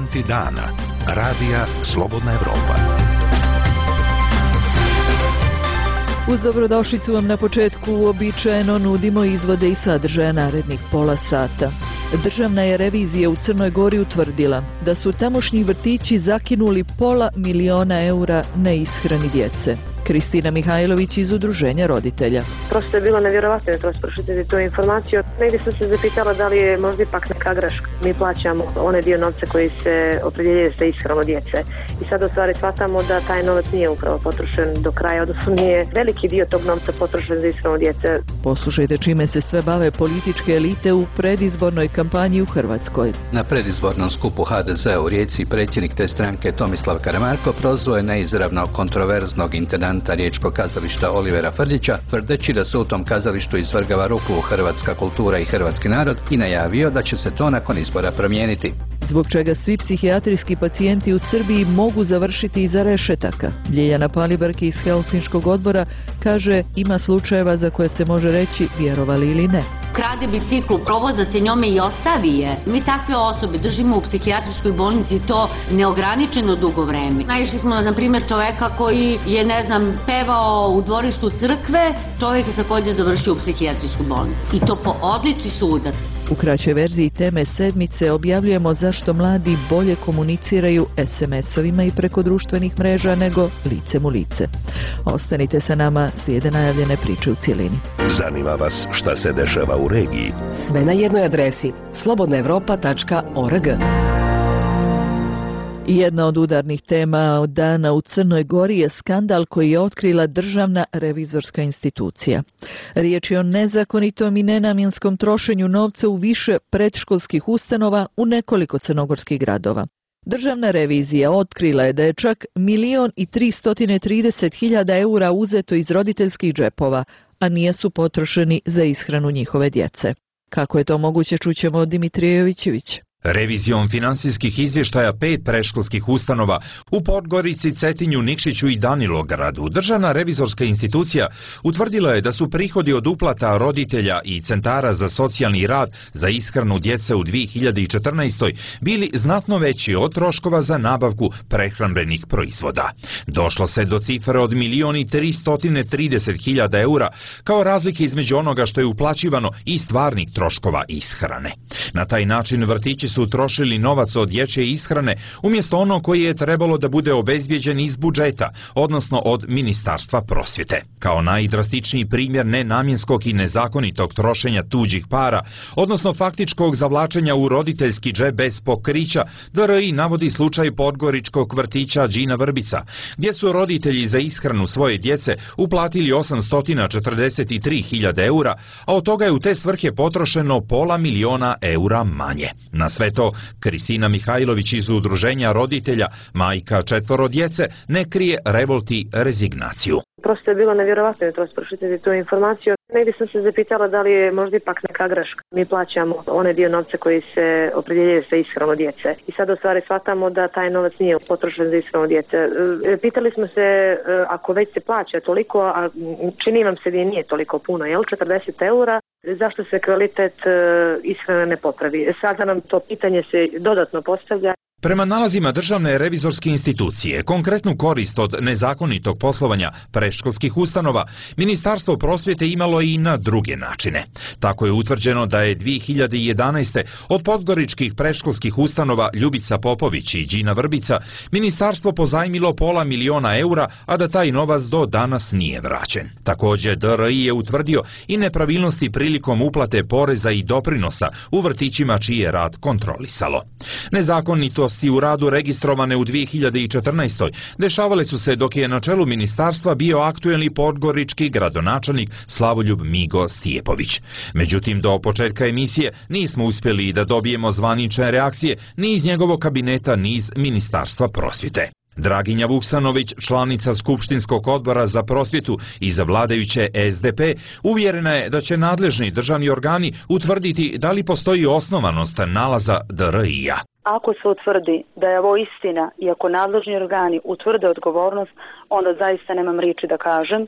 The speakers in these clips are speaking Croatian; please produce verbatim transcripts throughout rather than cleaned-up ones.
Momenti dana. Radija Slobodna Evropa. Uz dobrodošlicu vam na početku uobičajeno nudimo izvode i sadržaja narednih pola sata. Državna je revizija u Crnoj Gori utvrdila da su tamošnji vrtići zakinuli pola miliona eura na ishrani djece. Kristina Mihajlović iz Udruženja roditelja. Prosto je bilo nevjerovatno jutros pročitati tu informaciju. Negdje sam se zapitala da li je možda ipak neka greška. Mi plaćamo one dio novca koji se opredjeljuje za ishranu djece. I sad u stvari shvatamo da taj novac nije upravo potrošen do kraja, odnosno nije veliki dio tog novca potrošen za ishranu djece. Poslušajte čime se sve bave političke elite u predizbornoj kampanji u Hrvatskoj. Na predizbornom skupu ha de zea u Rijeci predsjednik te stranke Tomislav Karamarko prozvao je neizravno kontroverznog intendanta Riječkog kazališta Olivera Frljića, tvrdeći da se u tom kazalištu izvrgava ruklu hrvatska kultura i hrvatski narod i najavio da će se to nakon izbora promijeniti. Zbog čega svi psihijatrijski pacijenti u Srbiji mogu završiti iza rešetaka. Ljiljana Palibarki iz Helsinškog odbora kaže ima slučajeva za koje se može reći vjerovali ili ne. Krade biciklu, provoza se njome i ostavi je. Mi takve osobe držimo u psihijatrijskoj bolnici to neograničeno dugo vreme. Naišli smo na primjer čoveka koji je, ne znam, pevao u dvorištu crkve, čovjek je također završio u psihijatrijskoj bolnici. I to po odlici suda. U kraćoj verziji teme sedmice objavljujemo zašto mladi bolje komuniciraju es em esovima i preko društvenih mreža nego licem u lice. Ostanite sa nama, slijede najavljene priče u cjelini. Zanima vas šta se dešava u regiji? Sve na jednoj adresi slobodna evropa tačka org. Jedna od udarnih tema od dana u Crnoj Gori je skandal koji je otkrila Državna revizorska institucija. Riječ je o nezakonitom i nenamjenskom trošenju novca u više predškolskih ustanova u nekoliko crnogorskih gradova. Državna revizija otkrila je da je čak milion i tristotine trideset hiljada eura uzeto iz roditeljskih džepova, a nisu potrošeni za ishranu njihove djece. Kako je to moguće, čućemo od Dimitrija Jovićevića. Revizijom finansijskih izvještaja pet predškolskih ustanova u Podgorici, Cetinju, Nikšiću i Danilogradu, Državna revizorska institucija utvrdila je da su prihodi od uplata roditelja i centara za socijalni rad za ishranu djece u dvije hiljade četrnaestoj bili znatno veći od troškova za nabavku prehrambenih proizvoda. Došlo se do cifre od milion i tristotine trideset hiljada eura kao razlike između onoga što je uplaćivano i stvarnih troškova ishrane. Na taj način vrtići su trošili novac od dječje ishrane umjesto ono koji je trebalo da bude obezbijeđen iz budžeta, odnosno od Ministarstva prosvjete. Kao najdrastičniji primjer nenamjenskog i nezakonitog trošenja tuđih para, odnosno faktičkog zavlačenja u roditeljski džep bez pokrića, D R I navodi slučaj podgoričkog vrtića Đina Vrbica, gdje su roditelji za ishranu svoje djece uplatili osamsto četrdeset tri hiljade eura, a od toga je u te svrhe potrošeno pola miliona eura manje. Na sve to, Kristina Mihajlović iz Udruženja roditelja, majka četvoro djece, ne krije revolt i rezignaciju. Prosto je bilo nevjerovatno jutros pročitati tu informaciju. Negdje sam se zapitala da li je možda ipak neka greška. Mi plaćamo one dio novca koji se opredjeljuje za ishranu djece. I sad u stvari shvatamo da taj novac nije potrošen za ishranu djece. Pitali smo se, ako već se plaća toliko, a čini vam se da nije toliko puno, jel, četrdeset eura, zašto se kvalitet ishrane ne popravi? Sada nam to pitanje se dodatno postavlja. Prema nalazima Državne revizorske institucije, konkretnu korist od nezakonitog poslovanja predškolskih ustanova, Ministarstvo prosvjete imalo i na druge načine. Tako je utvrđeno da je dvije hiljade jedanaeste. od podgoričkih predškolskih ustanova Ljubica Popović i Đina Vrbica Ministarstvo pozajmilo pola miliona eura, a da taj novac do danas nije vraćen. Također D R I je utvrdio i nepravilnosti prilikom uplate poreza i doprinosa u vrtićima čiji je rad kontrolisalo. Nezakonito u radu registrovane u dvije hiljade četrnaestoj. dešavale su se dok je na čelu ministarstva bio aktuelni podgorički gradonačelnik Slavoljub Migo Stijepović. Međutim, do početka emisije nismo uspjeli da dobijemo zvanične reakcije ni iz njegovog kabineta ni iz Ministarstva prosvjete. Draginja Vuksanović, članica Skupštinskog odbora za prosvjetu i za vladajuće S D P, uvjerena je da će nadležni državni organi utvrditi da li postoji osnovanost nalaza D R I-a. Ako se utvrdi da je ovo istina i ako nadležni organi utvrde odgovornost, onda zaista nemam riječi da kažem,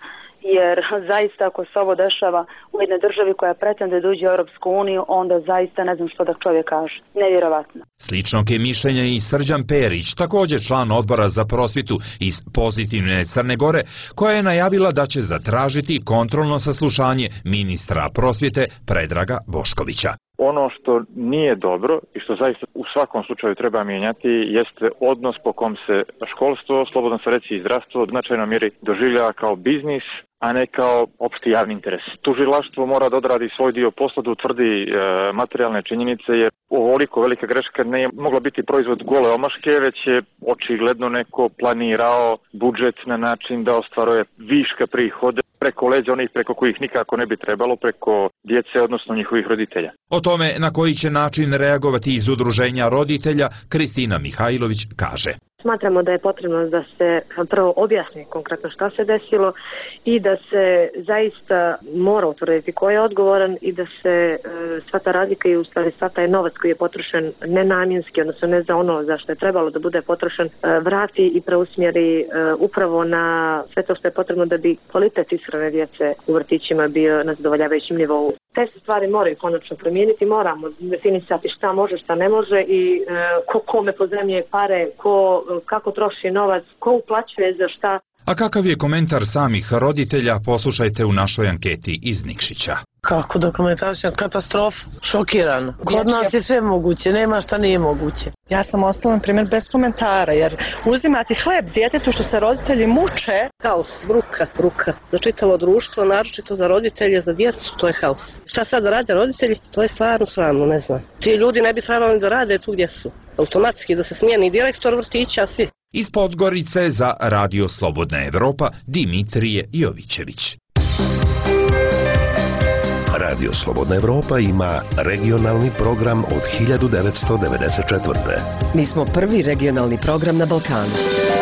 jer zaista ako se ovo dešava u jednoj državi koja pretende da uđe u Europsku uniju, onda zaista ne znam što da čovjek kaže. Nevjerovatno. Sličnog je mišljenja i Srđan Perić, također član odbora za prosvjetu iz Pozitivne Crne Gore, koja je najavila da će zatražiti kontrolno saslušanje ministra prosvjete Predraga Boškovića. Ono što nije dobro i što zaista u svakom slučaju treba mijenjati jeste odnos po kom se školstvo, slobodno se reći i zdravstvo, u značajnoj mjeri doživljava kao biznis, a ne kao opšti javni interes. Tužilaštvo mora da odradi svoj dio posla, da utvrdi e, materijalne činjenice, jer ovoliko velika greška ne je mogla biti proizvod gole omaške, već je očigledno neko planirao budžet na način da ostvaruje viška prihode preko leđa onih preko kojih nikako ne bi trebalo, preko djece, odnosno njihovih roditelja. O tome na koji će način reagovati iz udruženja roditelja, Kristina Mihajlović kaže. Smatramo da je potrebno da se prvo objasni konkretno šta se desilo i da se zaista mora utvrditi ko je odgovoran i da se e, sva ta razlika i u stvari sva taj novac koji je potrošen nenamjenski, odnosno ne za ono za što je trebalo da bude potrošen, e, vrati i preusmjeri e, upravo na sve to što je potrebno da bi kvalitet ishrane djece u vrtićima bio na zadovoljavajućem nivou. Te se stvari moraju konačno promijeniti, moramo definisati šta može, šta ne može i e, ko kome pozajmljuje pare, ko kako troši novac, ko uplaćuje za šta. A kakav je komentar samih roditelja, poslušajte u našoj anketi iz Nikšića. Kako dokumentacija? Katastrofa. Šokiran. Kod nas je sve moguće, nema šta nije moguće. Ja sam ostala, na primjer, bez komentara, jer uzimati hleb djetetu što se roditelji muče, haos, bruka, bruka. Za čitavo društvo, naročito za roditelje, za djecu, to je haos. Šta sad da rade roditelji? To je stvarno sramno, ne znam. Ti ljudi ne bi trebali da rade tu gdje su. Automatski da se smijeni direktor vrtića, svi. Iz Podgorice za Radio Slobodna Evropa, Dimitrije Jovićević. Radio Slobodna Evropa ima regionalni program od hiljadu devetsto devedeset četvrte. Mi smo prvi regionalni program na Balkanu.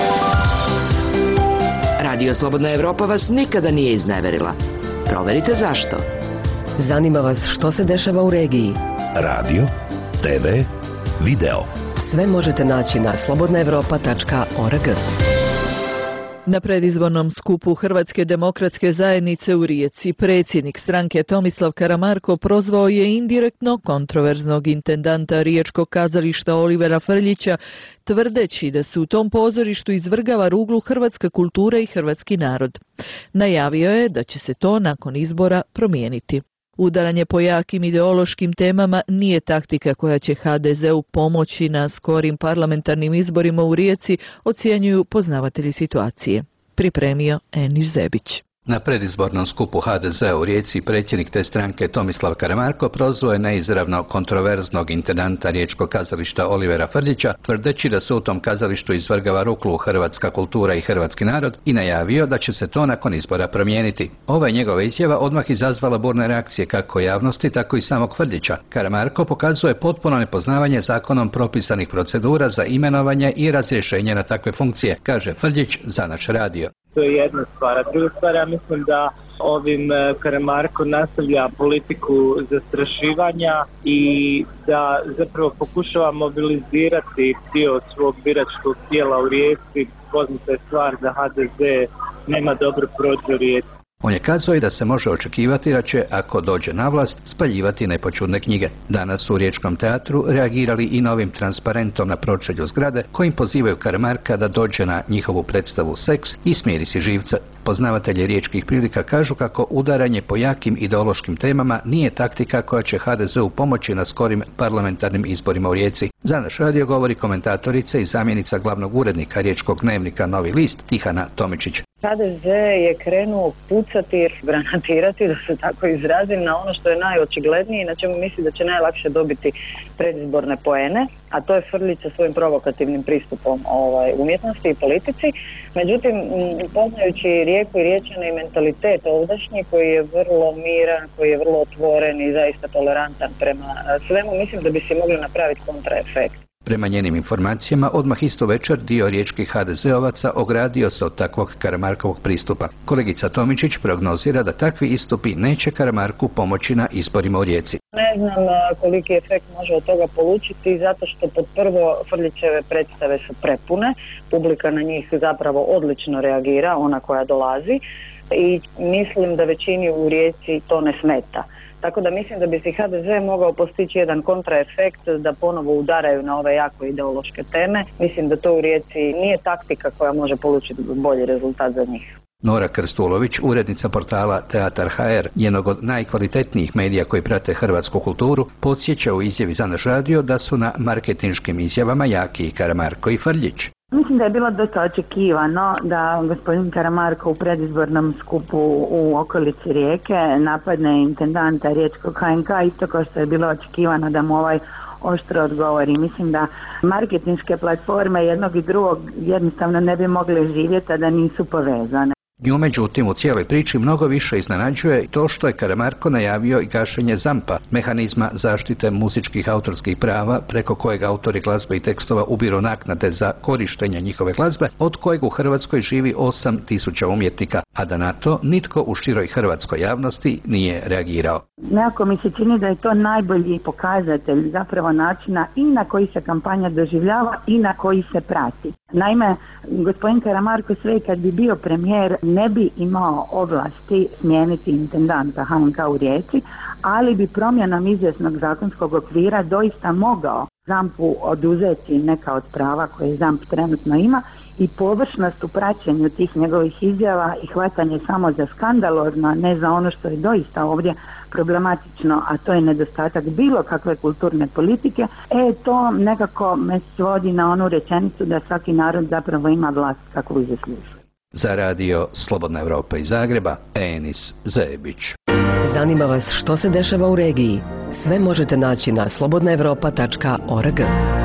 Radio Slobodna Evropa vas nikada nije izneverila. Proverite zašto. Zanima vas što se dešava u regiji. Radio, te ve, video. Sve možete naći na slobodna evropa tačka org. Na predizbornom skupu Hrvatske demokratske zajednice u Rijeci predsjednik stranke Tomislav Karamarko prozvao je indirektno kontroverznog intendanta Riječkog kazališta Olivera Frljića, tvrdeći da se u tom pozorištu izvrgava ruglu hrvatska kultura i hrvatski narod. Najavio je da će se to nakon izbora promijeniti. Udaranje po jakim ideološkim temama nije taktika koja će ha de zeu pomoći na skorim parlamentarnim izborima u Rijeci, ocjenjuju poznavatelji situacije. Pripremio Eniš Zebić. Na predizbornom skupu ha de zea u Rijeci predsjednik te stranke Tomislav Karamarko prozvao je neizravno kontroverznog intendanta Riječkog kazališta Olivera Frljića, tvrdeći da se u tom kazalištu izvrgava ruklu hrvatska kultura i hrvatski narod i najavio da će se to nakon izbora promijeniti. Ova je njegova izjava odmah izazvala burne reakcije kako javnosti, tako i samog Frljića. Karamarko pokazuje potpuno nepoznavanje zakonom propisanih procedura za imenovanje i razrješenje na takve funkcije, kaže Frljić za naš radio. To je jedna stvar. A druga stvar, ja mislim da ovim Karamarko nastavlja politiku zastrašivanja i da zapravo pokušava mobilizirati dio svog biračkog tijela u Rijeci. Poznata je stvar da ha de ze nema dobro prođe u Rijeci. On je kazao i da se može očekivati da će, ako dođe na vlast, spaljivati nepoćudne knjige. Danas su u Riječkom teatru reagirali i novim transparentom na pročelju zgrade, kojim pozivaju Karamarka da dođe na njihovu predstavu Seks i smiri si živca. Poznavatelji riječkih prilika kažu kako udaranje po jakim ideološkim temama nije taktika koja će ha de zeu pomoći na skorim parlamentarnim izborima u Rijeci. Za naš radio govori komentatorica i zamjenica glavnog urednika Riječkog dnevnika Novi list Tihana Tomičić. ha de ze je krenuo pucati, granatirati, da se tako izrazim, na ono što je najočiglednije i na čemu misli da će najlakše dobiti predizborne poene, a to je Frljić sa svojim provokativnim pristupom ovaj, umjetnosti i politici. Međutim, poznajući Rijeku i Riječane i mentalitet ovdašnji koji je vrlo miran, koji je vrlo otvoren i zaista tolerantan prema svemu, mislim da bi se mogli napraviti kontraefekt. Prema njenim informacijama, odmah isto večer dio riječkih ha de zeovaca ogradio se od takvog Karamarkovog pristupa. Kolegica Tomičić prognozira da takvi istupi neće Karamarku pomoći na izborima u Rijeci. Ne znam koliki efekt može od toga polučiti, zato što pod prvo Frljićeve predstave su prepune, publika na njih zapravo odlično reagira, ona koja dolazi. i mislim da većini u Rijeci to ne smeta. Tako da mislim da bi se H D Z mogao postići jedan kontraefekt da ponovo udaraju na ove jako ideološke teme. Mislim da to u Rijeci nije taktika koja može polučiti bolji rezultat za njih. Nora Krstulović, urednica portala Teatar H R, jednog od najkvalitetnijih medija koji prate hrvatsku kulturu, podsjeća u izjavi za naš radio da su na marketinškim izjavama jaki i Karamarko i Frljić. Mislim da je bilo dosta očekivano da gospodin Karamarko u predizbornom skupu u okolici Rijeke napadne intendanta riječkog H N K, isto kao što je bilo očekivano da mu ovaj oštro odgovori. Mislim da marketinške platforme jednog i drugog jednostavno ne bi mogle živjeti, a da nisu povezane. Nju međutim u cijeloj priči mnogo više iznenađuje to što je Karamarko najavio i gašenje ZAMP-a, mehanizma zaštite muzičkih autorskih prava preko kojeg autori glazbe i tekstova ubiru naknade za korištenje njihove glazbe, od kojeg u Hrvatskoj živi osam tisuća umjetnika, a da na to nitko u široj hrvatskoj javnosti nije reagirao. Nekako mi se čini da je to najbolji pokazatelj zapravo načina i na koji se kampanja doživljava i na koji se prati. Naime, gospodin Karamarko sve kad bi bio premijer ne bi imao ovlasti smijeniti intendanta H N K u Rijeci, ali bi promjenom izvjesnog zakonskog okvira doista mogao ZAMP-u oduzeti neka od prava koje ZAMP trenutno ima i površnost u praćenju tih njegovih izjava i hvatanje samo za skandalozno, ne za ono što je doista ovdje problematično, a to je nedostatak bilo kakve kulturne politike, e to nekako me svodi na onu rečenicu da svaki narod zapravo ima vlast kakvu zaslužuje. Za radio Slobodna Evropa iz Zagreba, Enis Zebić. Zanima vas što se dešava u regiji? Sve možete naći na slobodna evropa tačka org.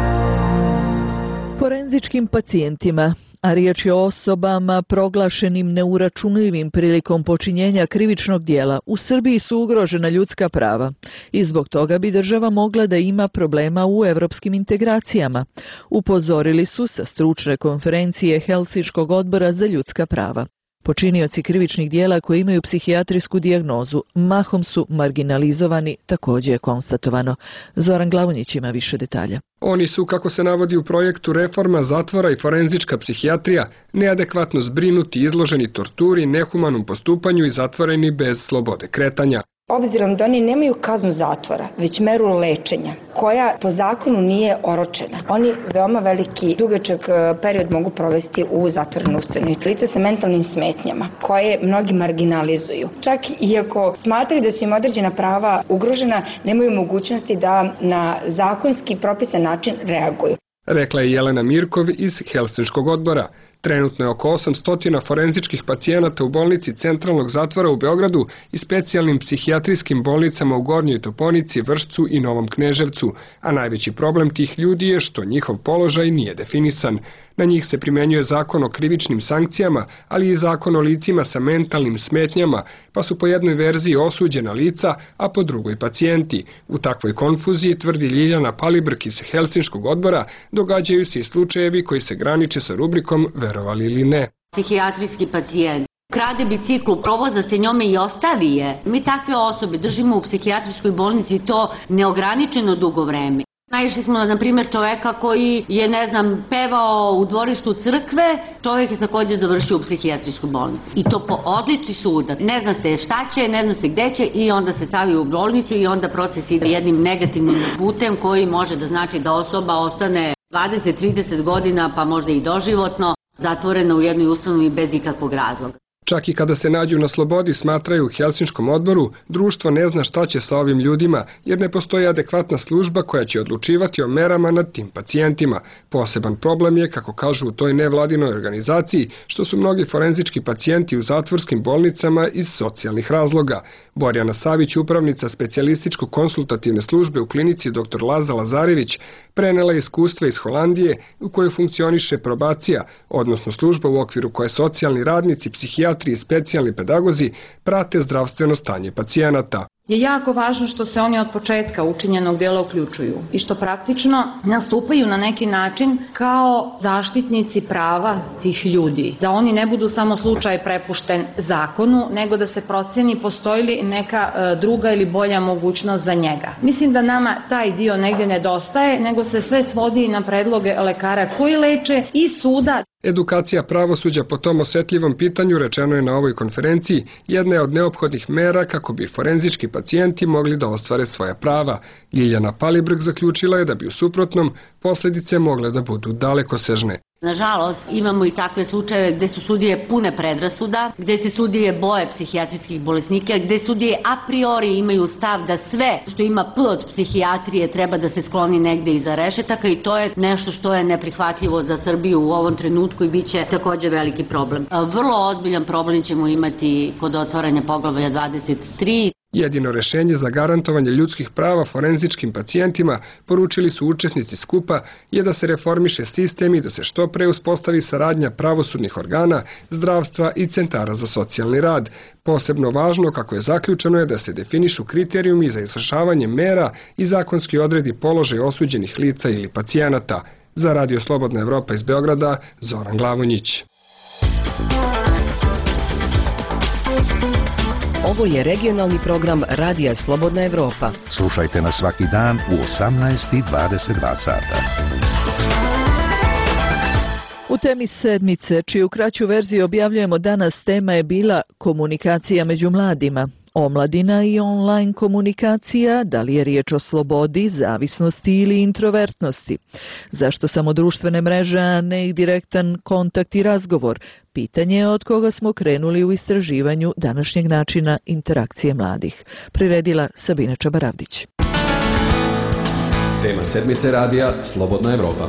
Forenzičkim pacijentima, a riječ je o osobama proglašenim neuračunljivim prilikom počinjenja krivičnog djela, u Srbiji su ugrožena ljudska prava i zbog toga bi država mogla da ima problema u europskim integracijama, upozorili su sa stručne konferencije Helsinškog odbora za ljudska prava. Počinioci krivičnih djela koji imaju psihijatrijsku dijagnozu mahom su marginalizovani, također je konstatovano. Zoran Glavonjić ima više detalja. Oni su, kako se navodi u projektu Reforma zatvora i forenzička psihijatrija, neadekvatno zbrinuti, izloženi torturi, nehumanom postupanju i zatvoreni bez slobode kretanja. Obzirom da oni nemaju kaznu zatvora, već meru lečenja, koja po zakonu nije oročena. Oni veoma veliki, dugačak period mogu provesti u zatvorenoj ustanovi. Lica sa mentalnim smetnjama, koje mnogi marginalizuju. Čak i ako smatraju da su im određena prava ugrožena, nemaju mogućnosti da na zakonski propisan način reaguju. Rekla je Jelena Mirkov iz Helsinškog odbora. Trenutno je oko osamsto forenzičkih pacijenata u bolnici Centralnog zatvora u Beogradu i specijalnim psihijatrijskim bolnicama u Gornjoj Toponici, Vršcu i Novom Kneževcu, a najveći problem tih ljudi je što njihov položaj nije definisan. Na njih se primjenjuje zakon o krivičnim sankcijama, ali i zakon o licima sa mentalnim smetnjama, pa su po jednoj verziji osuđena lica, a po drugoj pacijenti. U takvoj konfuziji, tvrdi Ljiljana Palibrk iz Helsinškog odbora, događaju se i slučajevi koji se graniče sa rubrikom verovali ili ne. Psihijatrijski pacijent krade biciklu, provoza se njome i ostavi je. Mi takve osobe držimo u psihijatrijskoj bolnici to neograničeno dugo vreme. Naišli smo na primjer čoveka koji je, ne znam, pevao u dvorištu crkve, čovjek je također završio u psihijatrijskoj bolnici. I to po odluci suda. Ne zna se šta će, ne zna se gde će i onda se stavi u bolnicu i onda proces ide jednim negativnim putem koji može da znači da osoba ostane dvadeset do trideset godina, pa možda i doživotno, zatvorena u jednoj ustanovi bez ikakvog razloga. Čak i kada se nađu na slobodi, smatraju u Helsinškom odboru, društvo ne zna šta će sa ovim ljudima, jer ne postoji adekvatna služba koja će odlučivati o merama nad tim pacijentima. Poseban problem je, kako kažu u toj nevladinoj organizaciji, što su mnogi forenzički pacijenti u zatvorskim bolnicama iz socijalnih razloga. Borjana Savić, upravnica specijalističko-konsultativne službe u klinici dr Laza Lazarević, prenela je iskustva iz Holandije u kojoj funkcioniše probacija, odnosno služba u okviru koje socijalni radnici, psihijatri i specijalni pedagozi prate zdravstveno stanje pacijenata. Je jako važno što se oni od početka učinjenog djela uključuju i što praktično nastupaju na neki način kao zaštitnici prava tih ljudi. Da oni ne budu samo slučaj prepušten zakonu, nego da se procjeni postoji li neka e, druga ili bolja mogućnost za njega. Mislim da nama taj dio negdje nedostaje, nego se sve svodi na predloge lekara koji leče i suda. Edukacija pravosuđa po tom osetljivom pitanju, rečeno je na ovoj konferenciji, jedna je od neophodnih mera kako bi forenzički pacijenti mogli da ostvare svoja prava. Ljiljana Palibrg zaključila je da bi u suprotnom posljedice mogle da budu dalekosežne. Nažalost, imamo i takve slučajeve gde su sudije pune predrasuda, gde se sudije boje psihijatrijskih bolesnika, gde sudije a priori imaju stav da sve što ima P od psihijatrije treba da se skloni negde iza rešetaka i to je nešto što je neprihvatljivo za Srbiju u ovom trenutku i bit će takođe veliki problem. Vrlo ozbiljan problem ćemo imati kod otvaranja poglavlja dvadeset tri. Jedino rešenje za garantovanje ljudskih prava forenzičkim pacijentima, poručili su učesnici skupa, je da se reformiše sistem i da se što pre uspostavi saradnja pravosudnih organa, zdravstva i centara za socijalni rad. Posebno važno, kako je zaključeno, je da se definišu kriterijumi za izvršavanje mera i zakonski odredi položaj osuđenih lica ili pacijenata. Za Radio Slobodna Evropa iz Beograda, Zoran Glavonjić. Ovo je regionalni program Radija Slobodna Evropa. Slušajte nas svaki dan u osamnaest i dvadeset dva sata. U temi sedmice, čiju kraću verziju objavljujemo danas, tema je bila komunikacija među mladima. Omladina i online komunikacija, da li je riječ o slobodi, zavisnosti ili introvertnosti? Zašto samo društvene mreže, a ne i direktan kontakt i razgovor? Pitanje je od koga smo krenuli u istraživanju današnjeg načina interakcije mladih. Priredila Sabina Čabaravdić. Tema sedmice radija Slobodna Evropa.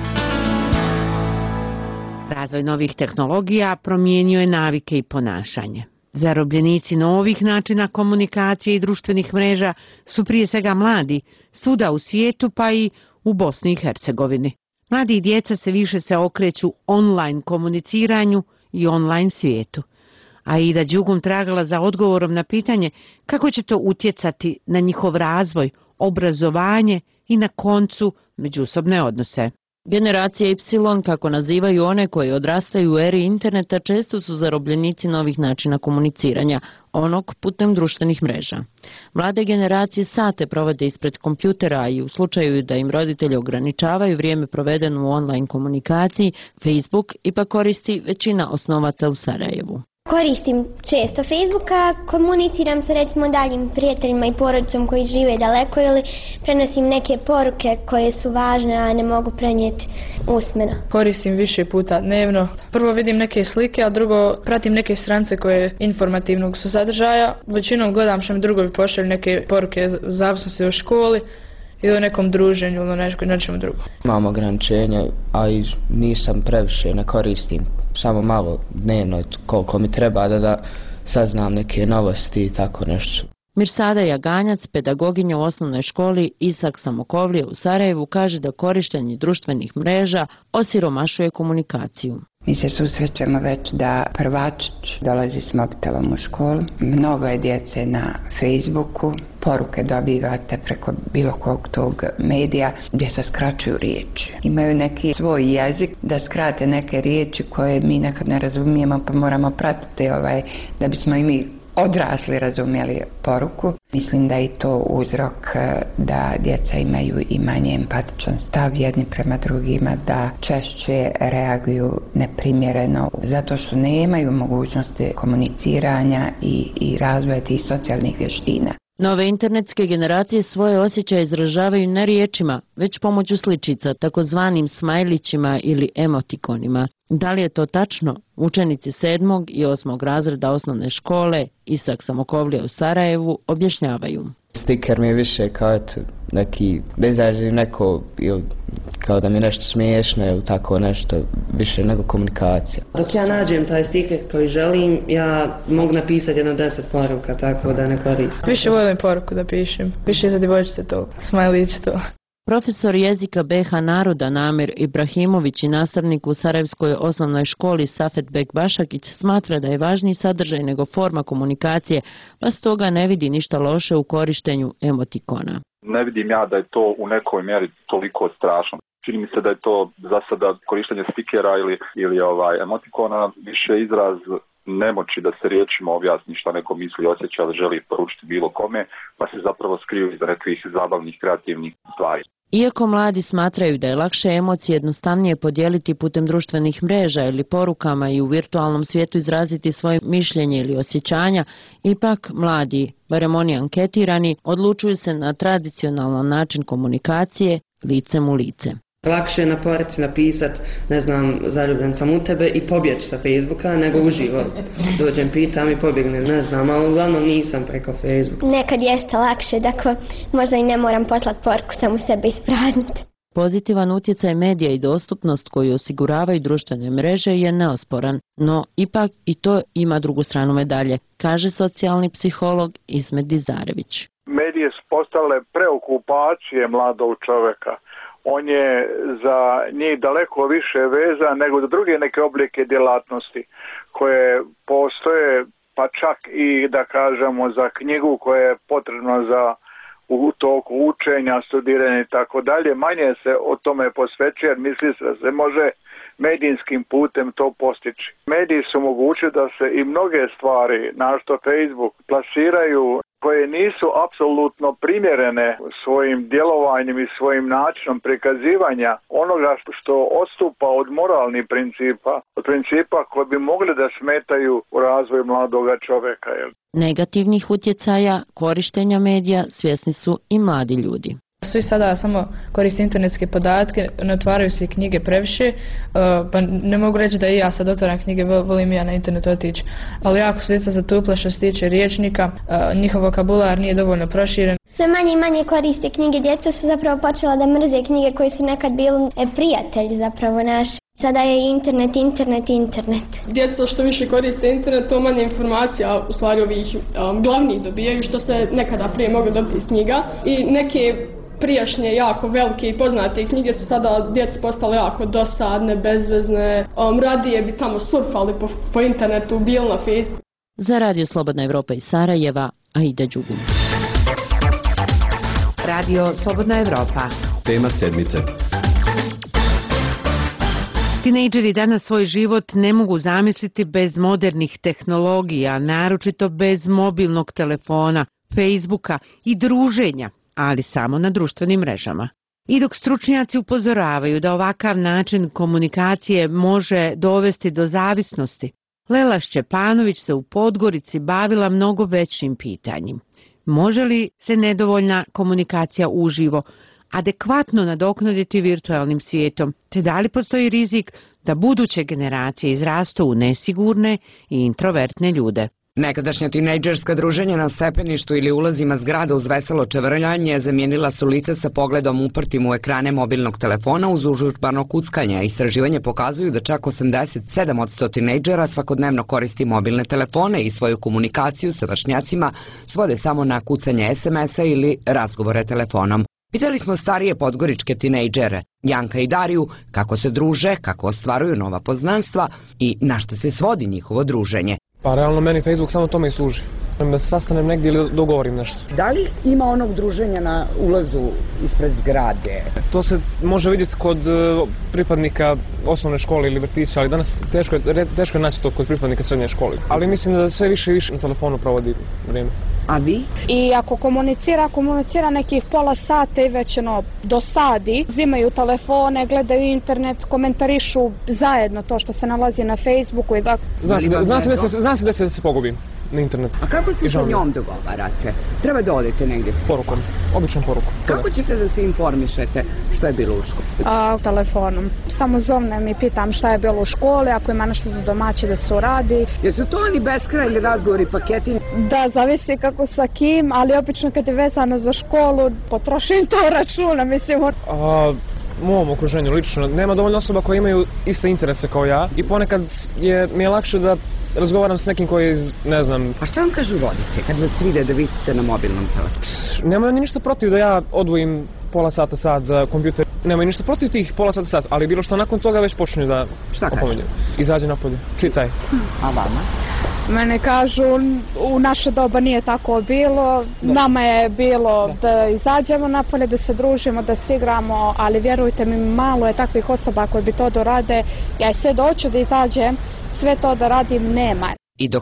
Razvoj novih tehnologija promijenio je navike i ponašanje. Zarobljenici novih načina komunikacije i društvenih mreža su prije svega mladi, svuda u svijetu pa i u Bosni i Hercegovini. Mladi i djeca se više se okreću online komuniciranju i online svijetu. Aida Đugum tragala za odgovorom na pitanje kako će to utjecati na njihov razvoj, obrazovanje i na koncu međusobne odnose. Generacija Y, kako nazivaju one koji odrastaju u eri interneta, često su zarobljenici novih načina komuniciranja, onog putem društvenih mreža. Mlade generacije sate provode ispred kompjutera i u slučaju da im roditelji ograničavaju vrijeme provedeno u online komunikaciji, Facebook ipak koristi većina osnovaca u Sarajevu. Koristim često Facebooka, komuniciram sa recimo daljim prijateljima i porodicom koji žive daleko ili prenosim neke poruke koje su važne, a ne mogu prenijeti usmeno. Koristim više puta dnevno. Prvo vidim neke slike, a drugo pratim neke strance koje informativnog su sadržaja. Većinom gledam što mi drugovi pošalju neke poruke u zavisnosti o školi ili o nekom druženju ili o nečemu drugom. Imam ograničenja, a i nisam previše, ne koristim. Samo malo dnevno koliko mi treba da, da saznam neke novosti i tako nešto. Mirsada Jaganjac, pedagoginja u osnovnoj školi Isak Samokovlije u Sarajevu, kaže da korištenje društvenih mreža osiromašuje komunikaciju. Mi se susrećemo već da prvačić dolazi s mobitelom u školu. Mnogo je djece na Facebooku, poruke dobivate preko bilo kog tog medija gdje se skraćuju riječi. Imaju neki svoj jezik da skrate neke riječi koje mi nekad ne razumijemo, pa moramo pratiti ovaj, da bismo i mi odrasli razumjeli poruku. Mislim da je to uzrok da djeca imaju i manje empatičan stav jedni prema drugima, da češće reaguju neprimjereno zato što nemaju mogućnosti komuniciranja i, i razvoja tih socijalnih vještina. Nove internetske generacije svoje osjećaje izražavaju ne riječima, već pomoću sličica, takozvanim smajlićima ili emotikonima. Da li je to tačno? Učenici sedmog i osmog razreda osnovne škole Isak Samokovlija u Sarajevu objašnjavaju. Stiker mi je više kao eto, neki, da izražim neko, ili kao da mi je nešto smiješno ili tako nešto, više nego komunikacija. Dok ja nađem taj stiker koji želim, ja mogu napisati jedno deset poruka, tako da ne koristim. Više volim poruku da pišem, više za djevojčice to, smajlić to. Profesor jezika B iH naroda Namir Ibrahimović i nastavnik u Sarajevskoj osnovnoj školi Safet Bek Bašakić smatra da je važniji sadržaj nego forma komunikacije, pa stoga ne vidi ništa loše u korištenju emotikona. Ne vidim ja da je to u nekoj mjeri toliko strašno. Čini mi se da je to za sada korištenje stikera ili, ili ovaj emotikona više izraz nemoći da se riječima objasni šta neko misli, osjeća, da želi poručiti bilo kome, pa se zapravo skriju iza nekih zabavnih kreativnih stvari. Iako mladi smatraju da je lakše emocije jednostavnije podijeliti putem društvenih mreža ili porukama i u virtualnom svijetu izraziti svoje mišljenje ili osjećanja, ipak mladi, barem oni anketirani, odlučuju se na tradicionalan način komunikacije licem u lice. Lakše je na poruci napisat, ne znam, zaljubljen sam u tebe i pobjeći sa Facebooka, nego uživo. Dođem, pitam i pobjegnem, ne znam, ali uglavnom nisam preko Facebooka. Nekad jeste lakše, dakle možda i ne moram poslati poruku, samo sebe isprazniti. Pozitivan utjecaj medija i dostupnost koju osiguravaju društvene mreže je neosporan, no ipak i to ima drugu stranu medalje, kaže socijalni psiholog Ismet Dizarević. Medije su postale preokupacije mladog čovjeka. On je za njih daleko više vezan nego za druge neke oblike djelatnosti koje postoje, pa čak i da kažemo za knjigu koja je potrebna za u toku učenja, studiranja i tako dalje. Manje se o tome posvećuje jer misli se da se može medijskim putem to postići. Mediji su mogući da se i mnoge stvari, našto Facebook, plasiraju koje nisu apsolutno primjerene svojim djelovanjem i svojim načinom prikazivanja onoga što odstupa od moralnih principa, od principa koji bi mogli da smetaju u razvoju mladoga čovjeka. Negativnih utjecaja korištenja medija svjesni su i mladi ljudi. Svi sada samo koriste internetske podatke, ne otvaraju se knjige previše, pa ne mogu reći da i ja sad otvaram knjige, volim ja na internet otići, ali jako su djeca zatupla što se tiče riječnika, njihov vokabular nije dovoljno proširen. Sve manje i manje koriste knjige, djeca su zapravo počela da mrze knjige koji su nekad bili prijatelji zapravo naši. Sada je internet, internet, internet. Djeca što više koriste internet, to manje informacija u stvari ovih um, glavnih dobijaju što se nekada prije moglo dobiti iz knjiga i neke prijašnje jako velike i poznate knjige su sada djeci postale jako dosadne, bezvezne, um, radije bi tamo surfali po, po internetu, bili na Facebooku. Za Radio Slobodna Evropa iz Sarajeva, Aida Đugum. Radio Slobodna Evropa. Tema sedmice. Tinejdžeri danas svoj život ne mogu zamisliti bez modernih tehnologija, naročito bez mobilnog telefona, Facebooka i druženja, ali samo na društvenim mrežama. I dok stručnjaci upozoravaju da ovakav način komunikacije može dovesti do zavisnosti, Lela Šćepanović se u Podgorici bavila mnogo većim pitanjem. Može li se nedovoljna komunikacija uživo adekvatno nadoknaditi virtualnim svijetom, te da li postoji rizik da buduće generacije izrastu u nesigurne i introvertne ljude? Nekadašnja tinejdžerska druženja na stepeništu ili ulazima zgrada uz veselo čevrljanje zamijenila su lice sa pogledom uprtim u ekrane mobilnog telefona uz užurbano kuckanje. Istraživanje pokazuju da čak osamdeset sedam posto tinejdžera svakodnevno koristi mobilne telefone i svoju komunikaciju sa vršnjacima svode samo na kucanje es em es a ili razgovore telefonom. Pitali smo starije podgoričke tinejdžere, Janka i Dariju, kako se druže, kako ostvaruju nova poznanstva i na što se svodi njihovo druženje. Pa realno meni Facebook samo tome i služi. Da se sastanem negdje ili dogovorim nešto. Da li ima onog druženja na ulazu ispred zgrade? To se može vidjeti kod uh, pripadnika osnovne škole ili vrtića, ali danas teško je, teško je naći to kod pripadnika srednje škole. Ali mislim da sve više i više na telefonu provodi vrijeme. A vi? I ako komunicira, komunicira nekih pola sata i već ono, dosadi, uzimaju telefone, gledaju internet, komentarišu zajedno to što se nalazi na Facebooku. I da... Zna se da, zna se da, se, zna se da se, da se pogubim na internetu. A kako se sa njom dogovarate? Treba da odete negdje s porukom, običnom porukom. Kako da. ćete da se informišete što je bilo u školi? A, telefonom. Samo zovnem i pitam šta je bilo u školi, ako ima nešto za domaći da se uradi. Jesu to oni beskrajni razgovori, paketi? Da, zavisi kako sa kim, ali obično kad je vezano za školu, potrošim to računa, mislim. A, u mom okruženju lično nema dovoljno osoba koje imaju iste interese kao ja i ponekad je, mi je lakše da razgovaram s nekim koji, ne znam... A šta vam kažu roditelji kad vas vide da visite na mobilnom telefonu? Nemaju ni ništa protiv da ja odvojim pola sata, sat za kompjuter. Nemaju ništa protiv tih pola sata, sat, ali bilo što nakon toga već počinju da opominju. Izađe napolje, čitaj. A vama? Mene kažu, u naše doba nije tako bilo, da. Nama je bilo da. da izađemo napolje, da se družimo, da se igramo, ali vjerujte mi, malo je takvih osoba koji bi to dorade. Ja sve doću da izađem, sve to da radim nema. I dok su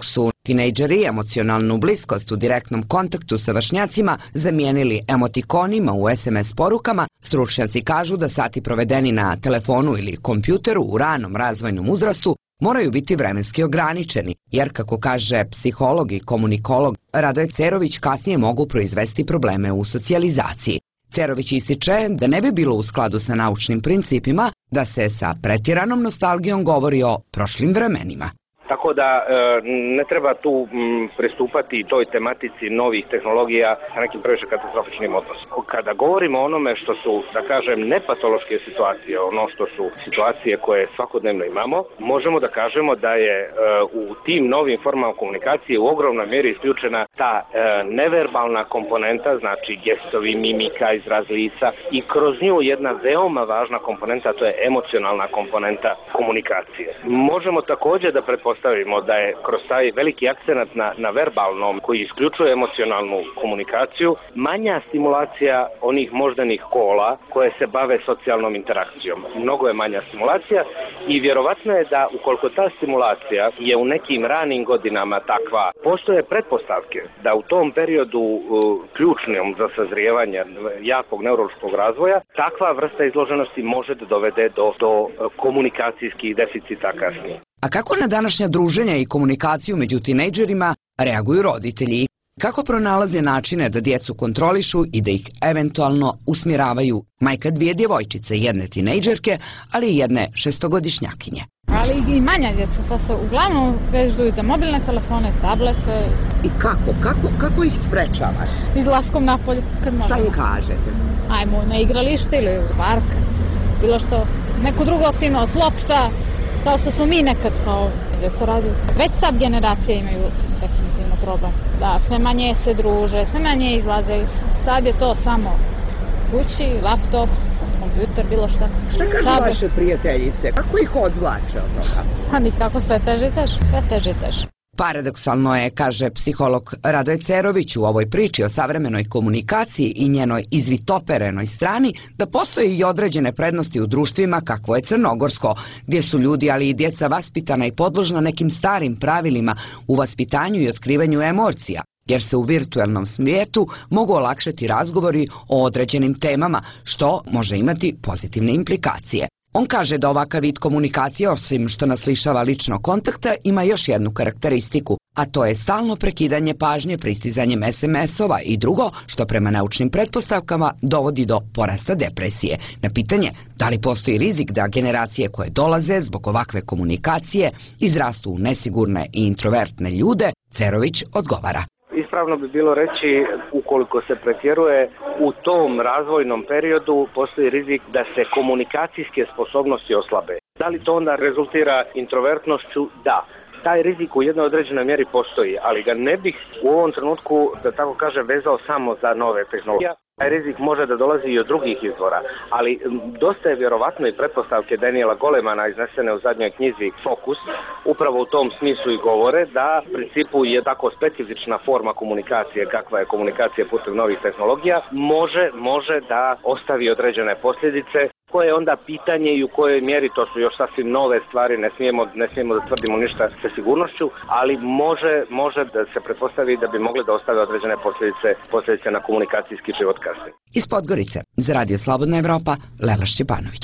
Tinejdžeri emocionalnu bliskost u direktnom kontaktu sa vršnjacima zamijenili emotikonima u es em es porukama. Stručnjaci kažu da sati provedeni na telefonu ili kompjuteru u ranom razvojnom uzrastu moraju biti vremenski ograničeni, jer, kako kaže psiholog i komunikolog Radoje Cerović, kasnije mogu proizvesti probleme u socijalizaciji. Cerović ističe da ne bi bilo u skladu sa naučnim principima da se sa pretjeranom nostalgijom govori o prošlim vremenima. Tako da e, ne treba tu m, pristupati toj tematici novih tehnologija sa nekim previše katastrofičnim odnosom. Kada govorimo o onome što su, da kažem, nepatološke situacije, ono što su situacije koje svakodnevno imamo, možemo da kažemo da je e, u tim novim formama komunikacije u ogromnoj mjeri isključena ta e, neverbalna komponenta, znači gestovi, mimika, izraz lica, i kroz nju jedna veoma važna komponenta, to je emocionalna komponenta komunikacije. Možemo također da pretpostavimo da je kroz taj veliki akcenat na, na verbalnom, koji isključuje emocionalnu komunikaciju, manja stimulacija onih moždanih kola koje se bave socijalnom interakcijom. Mnogo je manja stimulacija i vjerovatno je da ukoliko ta stimulacija je u nekim ranim godinama takva, postoje pretpostavke da u tom periodu uh, ključnom za sazrijevanje jakog neurološkog razvoja, takva vrsta izloženosti može da dovede do, do komunikacijskih deficita kasnije. A kako na današnja druženja i komunikaciju među tinejdžerima reaguju roditelji? Kako pronalaze načine da djecu kontrolišu i da ih eventualno usmjeravaju? Majka dvije djevojčice, jedne tinejdžerke, ali i jedne šestogodišnjakinje. Ali i manja djeca sad se uglavnom vežuju za mobilne telefone, tablete. I kako? Kako, kako ih sprečavaš? Izlaskom napolje, kad možemo. Šta im kažete? Ajmo na igralište ili u park, bilo što, neku drugu aktivnost, lopta, kao što smo mi nekad kao djeca radili. Već sad generacije imaju definitivno problem. Da, sve manje se druže, sve manje izlaze. Sad je to samo kući, laptop, kompjuter, bilo šta. Šta kažu Tabe. Vaše prijateljice? Kako ih odvlače od toga? Pa nikako, sve teže i teže, sve teže i teže. Paradoksalno je, kaže psiholog Radoje Cerović u ovoj priči o savremenoj komunikaciji i njenoj izvitoperenoj strani, da postoje i određene prednosti u društvima kakvo je crnogorsko, gdje su ljudi, ali i djeca, vaspitana i podložna nekim starim pravilima u vaspitanju i otkrivanju emocija, jer se u virtualnom svijetu mogu olakšati razgovori o određenim temama, što može imati pozitivne implikacije. On kaže da ovakav vid komunikacije, osim što nas lišava ličnog kontakta, ima još jednu karakteristiku, a to je stalno prekidanje pažnje pristizanjem es em es-ova i drugo, što prema naučnim pretpostavkama dovodi do porasta depresije. Na pitanje da li postoji rizik da generacije koje dolaze zbog ovakve komunikacije izrastu u nesigurne i introvertne ljude, Cerović odgovara. Ispravno bi bilo reći, ukoliko se pretjeruje u tom razvojnom periodu, postoji rizik da se komunikacijske sposobnosti oslabe. Da li to onda rezultira introvertnošću? Da. Taj rizik u jednoj određenoj mjeri postoji, ali ga ne bih u ovom trenutku, da tako kažem, vezao samo za nove tehnologije. Taj rizik može da dolazi i od drugih izvora, ali dosta je vjerovatno i pretpostavke Daniela Golemana iznesene u zadnjoj knjizi Fokus, upravo u tom smislu i govore da u principu je tako specifična forma komunikacije, kakva je komunikacija putem novih tehnologija, može, može da ostavi određene posljedice, koje je onda pitanje i u kojoj mjeri, to su još sasvim nove stvari, ne smijemo, ne smijemo da tvrdimo ništa sa sigurnošću, ali može, može da se pretpostavi da bi mogle da ostave određene posljedice, posljedice na komunikacijski život kasnije. Iz Podgorice, za Radio Slobodna Evropa, Lela Šćepanović.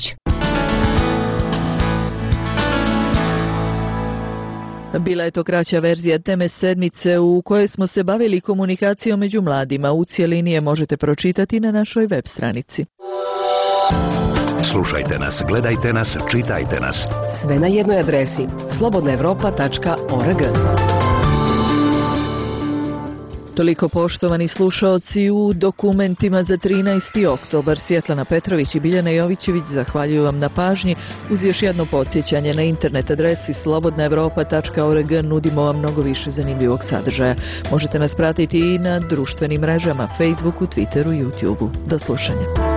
Bila je to kraća verzija teme sedmice u kojoj smo se bavili komunikacijom među mladima. U cjelini je možete pročitati na našoj web stranici. Slušajte nas, gledajte nas, čitajte nas. Sve na jednoj adresi slobodna evropa tačka org. Toliko, poštovani slušaoci, u dokumentima za trinaesti oktobar. Svjetlana Petrović i Biljana Jovićević zahvaljuju vam na pažnji. Uz još jedno podsjećanje, na internet adresi slobodna evropa tačka org nudimo vam mnogo više zanimljivog sadržaja. Možete nas pratiti i na društvenim mrežama, Facebooku, Twitteru i YouTubeu. Do slušanja.